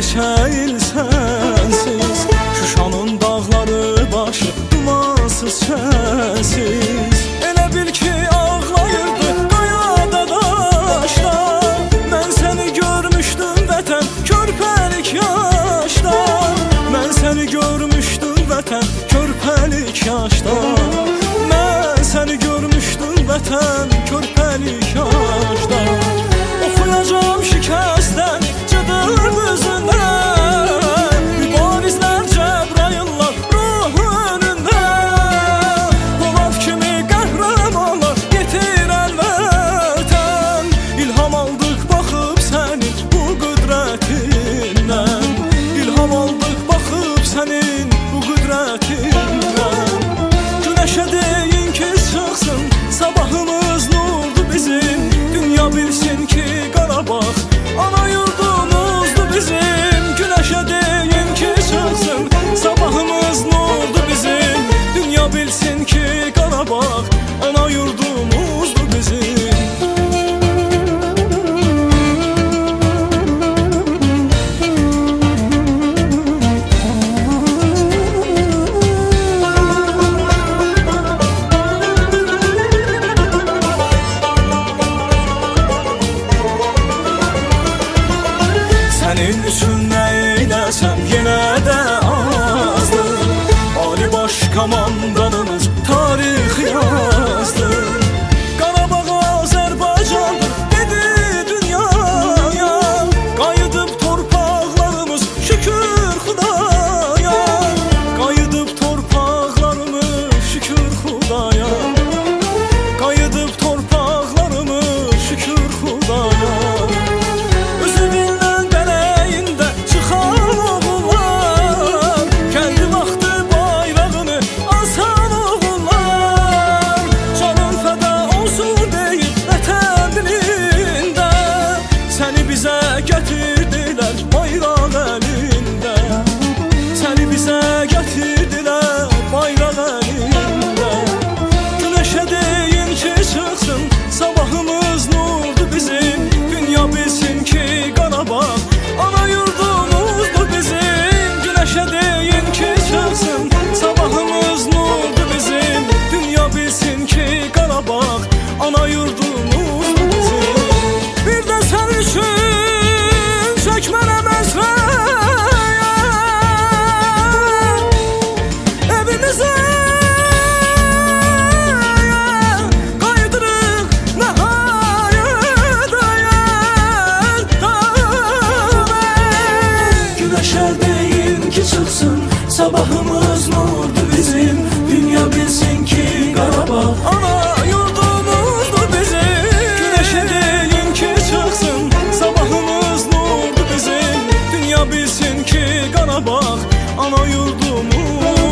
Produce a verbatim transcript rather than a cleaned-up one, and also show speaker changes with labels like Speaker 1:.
Speaker 1: neçə il sənsiz, Şuşanın dağları başı dumansız sənsiz. Elə bil ki ağlayırdı qayada daşlar, mən səni görmüşdüm vətən körpəlik yaşda, mən səni görmüşdüm vətən körpəlik yaşda, mən səni görmüşdüm vətən körpəlik yaşda. Oxuyacağım şikəstdən cıdır gözündən, mübarizlər Cəbrayıllar ruhu önündə, Polad kimi qəhrəmanlar yetirər vətən. İlham aldıq baxıb sənin bu qüdrətindən, İlham aldıq baxıb sənin bu qüdrətindən. Güneşə deyin ki çıxsın, sabahımız nurdu bizim, dünya bilsin ki Qarabağ ana yurdumuzdu bizim. Güneşə deyin ki çıxsın, sabahımız nurdu bizim, dünya bilsin ki Qarabağ ana yurdumuzdu bizim. Sənin üçün nə eyləsəm yenə də azdır, Ali Baş Komandanımız tarix yazdı. Qarabağ Azərbaycandır dedi dünyaya, qayıdıb torpaqlarımız şükür Xudaya, qayıdıb torpaqlarımız şükür Xudaya, qayıdıb torpaqlarımız şükür Xudaya. Bizə gətirdilər bayraq əlində, səni bizə gətirdilər bayraq əlində. Güneşə deyin ki çıxsın, sabahımız nurdu bizim, dünya bilsin ki Qarabağ ana yurdumuzdu bizim. Güneşə deyin ki çıxsın, sabahımız nurdu bizim, dünya bilsin ki Qarabağ ana yurdumuzdu bizim. Bir də sən üçün çəkmərəm əsraya, evimizə qaydırıq nəhayət ayət. Güneşə deyin ki çıxsın, sabahımız nurdu bizim, dünya bilsin ki Qarabağ ana yurdumuzdu bizim. Güneşə deyin ki çıxsın, sabahımız nurdu bizim, dünya bilsin ki Qarabağ ana yurdumuz.